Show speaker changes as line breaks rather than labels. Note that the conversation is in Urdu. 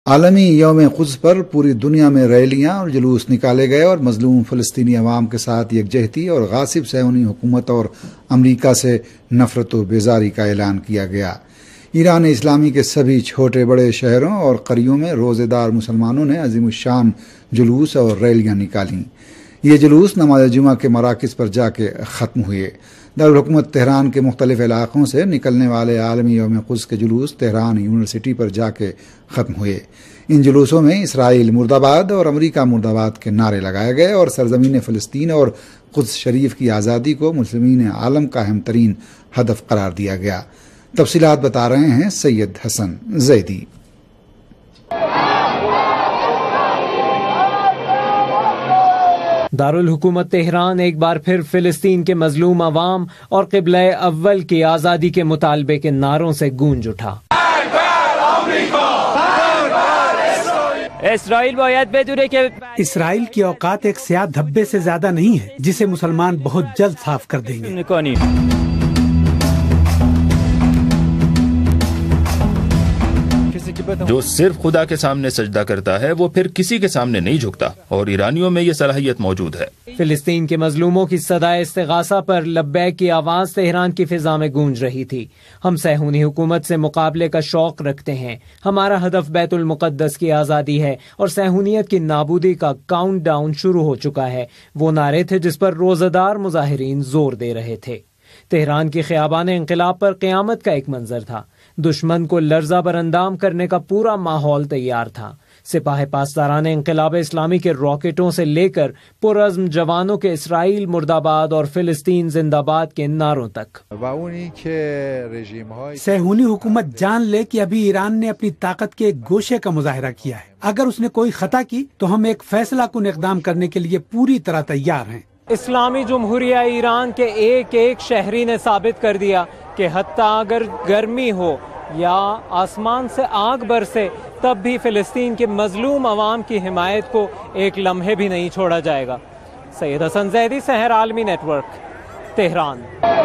عالمی یوم قدس پر پوری دنیا میں ریلیاں اور جلوس نکالے گئے اور مظلوم فلسطینی عوام کے ساتھ یکجہتی اور غاصب صہیونی حکومت اور امریکہ سے نفرت و بیزاری کا اعلان کیا گیا۔ ایران اسلامی کے سبھی چھوٹے بڑے شہروں اور قریوں میں روزے دار مسلمانوں نے عظیم الشان جلوس اور ریلیاں نکالیں۔ یہ جلوس نماز جمعہ کے مراکز پر جا کے ختم ہوئے۔ دارالحکومت تہران کے مختلف علاقوں سے نکلنے والے عالمی یوم قدس کے جلوس تہران یونیورسٹی پر جا کے ختم ہوئے۔ ان جلوسوں میں اسرائیل مرد آباد اور امریکہ مرد آباد کے نعرے لگائے گئے اور سرزمین فلسطین اور قدس شریف کی آزادی کو مسلمین عالم کا اہم ترین ہدف قرار دیا گیا۔ تفصیلات بتا رہے ہیں سید حسن زیدی۔
دارالحکومت تہران ایک بار پھر فلسطین کے مظلوم عوام اور قبلہ اول کی آزادی کے مطالبے کے نعروں سے گونج اٹھا۔ اسرائیل باید بدونه کہ
اسرائیل کی اوقات ایک سیاہ دھبے سے زیادہ نہیں ہے جسے مسلمان بہت جلد صاف کر دیں گے۔
جو صرف خدا کے سامنے سجدہ کرتا ہے وہ پھر کسی کے سامنے نہیں جھکتا، اور ایرانیوں میں یہ صلاحیت موجود ہے۔
فلسطین کے مظلوموں کی صدائے استغاثہ پر لبیک کی آواز تہران کی فضا میں گونج رہی تھی۔ ہم صہیونی حکومت سے مقابلے کا شوق رکھتے ہیں، ہمارا ہدف بیت المقدس کی آزادی ہے اور صہیونیت کی نابودی کا کاؤنٹ ڈاؤن شروع ہو چکا ہے، وہ نعرے تھے جس پر روزہ دار مظاہرین زور دے رہے تھے۔ تہران کی خیابان انقلاب پر قیامت کا ایک منظر تھا۔ دشمن کو لرزہ بر اندام کرنے کا پورا ماحول تیار تھا۔ سپاہ پاسداران انقلاب اسلامی کے راکٹوں سے لے کر پرعزم جوانوں کے اسرائیل مرد آباد اور فلسطین زندہ باد کے نعروں تک۔
صہیونی حکومت جان لے کہ ابھی ایران نے اپنی طاقت کے ایک گوشے کا مظاہرہ کیا ہے۔ اگر اس نے کوئی خطا کی تو ہم ایک فیصلہ کن اقدام کرنے کے لیے پوری طرح تیار ہیں۔
اسلامی جمہوریہ ایران کے ایک ایک شہری نے ثابت کر دیا کہ حتیٰ اگر گرمی ہو یا آسمان سے آگ برسے تب بھی فلسطین کے مظلوم عوام کی حمایت کو ایک لمحے بھی نہیں چھوڑا جائے گا۔ سید حسن زیدی، سحر عالمی نیٹ ورک، تہران۔